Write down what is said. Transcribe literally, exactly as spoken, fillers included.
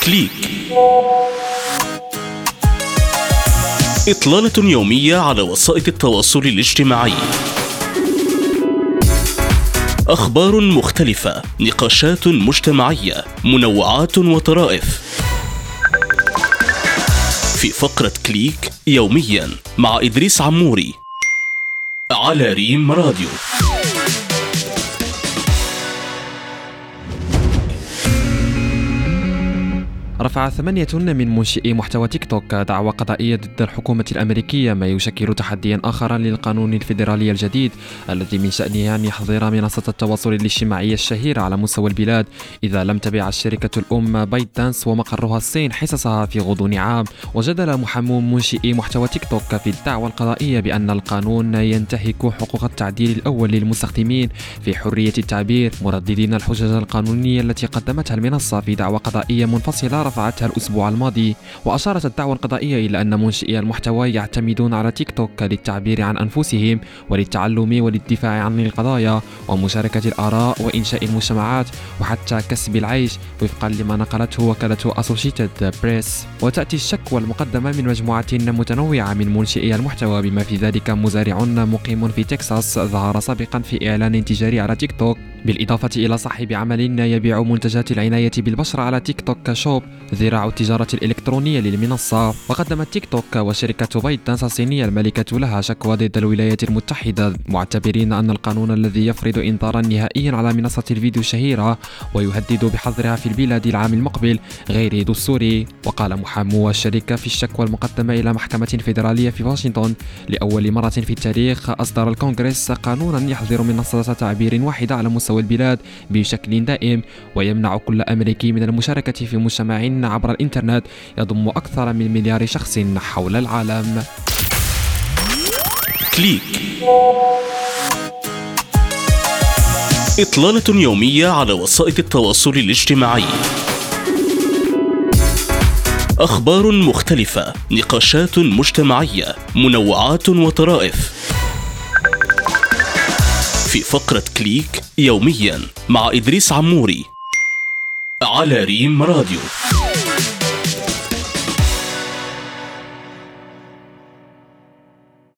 كليك. إطلالة يومية على وسائل التواصل الاجتماعي. أخبار مختلفة، نقاشات مجتمعية، منوعات وطرائف. في فقرة كليك يوميا مع إدريس عموري على ريم راديو. رفع ثمانية من منشئي محتوى تيك توك دعوى قضائية ضد الحكومة الأمريكية، ما يشكل تحديا آخر للقانون الفيدرالي الجديد الذي من شأنه أن يحظر منصة التواصل الاجتماعي الشهيرة على مستوى البلاد إذا لم تبع الشركة الأم بايت دانس ومقرها الصين حصصها في غضون عام. وجدل محامو منشئي محتوى تيك توك في الدعوى القضائية بأن القانون ينتهك حقوق التعديل الأول للمستخدمين في حرية التعبير، مرددين الحجج القانونية التي قدمتها المنصة في دعوى قضائية منفصلة رفعتها الأسبوع الماضي. وأشارت الدعوى القضائية إلى أن منشئي المحتوى يعتمدون على تيك توك للتعبير عن أنفسهم وللتعلم وللدفاع عن القضايا ومشاركة الآراء وإنشاء المجتمعات وحتى كسب العيش، وفقا لما نقلته وكالة أسوشيتد بريس. وتأتي الشكوى المقدمة من مجموعة متنوعة من منشئي المحتوى، بما في ذلك مزارع مقيم في تكساس ظهر سابقا في إعلان تجاري على تيك توك، بالإضافة إلى صاحب عمل يبيع منتجات العناية بالبشرة على تيك توك شوب، ذراع التجارة الإلكترونية للمنصة. وقدمت تيك توك وشركة بايت دانس الصينية المالكة لها شكوى ضد الولايات المتحدة، معتبرين أن القانون الذي يفرض إنذارا نهائيا على منصة الفيديو الشهيرة ويهدد بحظرها في البلاد العام المقبل غير دستوري. وقال محامو الشركة في الشكوى المقدمة إلى محكمة فيدرالية في واشنطن: لأول مرة في التاريخ أصدر الكونغرس قانونا يحظر منصة تعبير واحدة على مستوى البلاد بشكل دائم، ويمنع كل أمريكي من المشاركة في مجتمع عبر الإنترنت يضم أكثر من مليار شخص حول العالم. كليك. إطلالة يومية على وسائل التواصل الاجتماعي. أخبار مختلفة، نقاشات مجتمعية، منوعات وطرائف. في فقرة كليك يوميا مع إدريس عموري على ريم راديو.